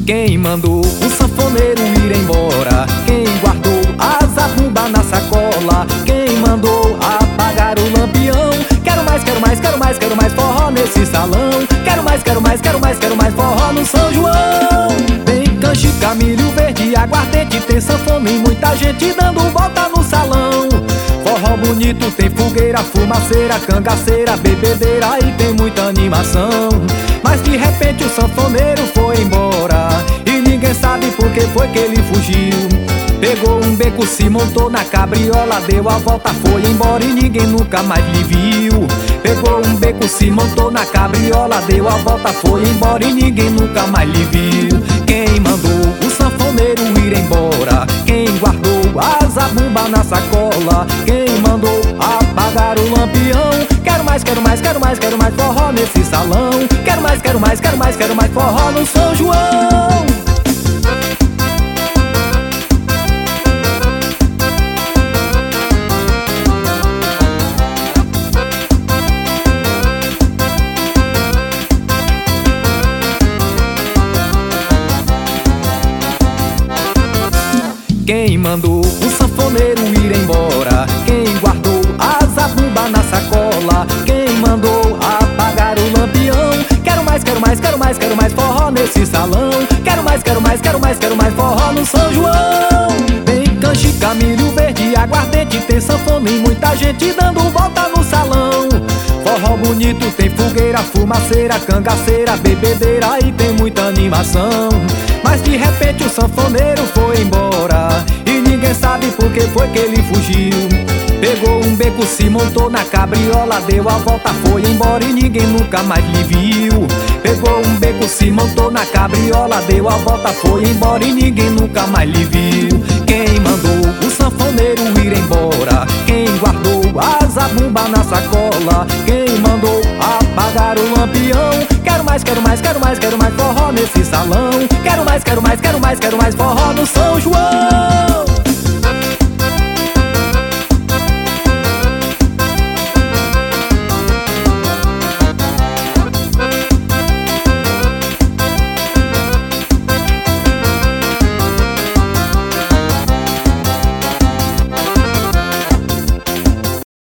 Quem mandou o sanfoneiro ir embora? Quem guardou a zabumba na sacola? Quem mandou apagar o lampião? Quero mais, quero mais, quero mais, quero mais forró nesse salão. Quero mais, quero mais, quero mais, quero mais forró no São João. Tem canjica, milho verde, aguardente, tem sanfona e muita gente dando volta no salão. Forró bonito, tem fogueira, fumaceira, cangaceira, bebedeira e tem muita animação. Mas de repente o sanfoneiro foi embora e ninguém sabe por que foi que ele fugiu. Pegou um beco, se montou na cabriola, deu a volta, foi embora e ninguém nunca mais lhe viu. Pegou um beco, se montou na cabriola, deu a volta, foi embora e ninguém nunca mais lhe viu. Quem mandou o sanfoneiro ir embora? Quem guardou a zabumba na sacola? Quem mandou apagar o lampião? Quero mais, quero mais, quero mais, quero mais forró nesse salão. Quero mais, quero mais, quero mais, quero mais forró no São João. Quem mandou o sanfoneiro ir embora? Quem guardou a zabumba na sacola? Quem mandou apagar o lampião? Quero mais, quero mais, quero mais, quero mais forró nesse salão. Quero mais, quero mais, quero mais, quero mais forró no São João. Tem canjica, milho verde, aguardente, tem sanfona e muita gente dando volta no salão. Forró bonito, tem fogueira, fumaceira, cangaceira, bebedeira e tem muita animação. Mas de repente o sanfoneiro foi embora e ninguém sabe por que foi que ele fugiu. Pegou um beco, se montou na cabriola, deu a volta, foi embora e ninguém nunca mais lhe viu. Pegou um beco, se montou na cabriola, deu a volta, foi embora e ninguém nunca mais lhe viu. Quem mandou o sanfoneiro ir embora? Quem guardou a zabumba na sacola? Quem mandou apagar o lampião? Quero mais, quero mais, quero mais, quero mais forró nesse salão. Quero mais, quero mais, quero mais, quero mais forró no São João.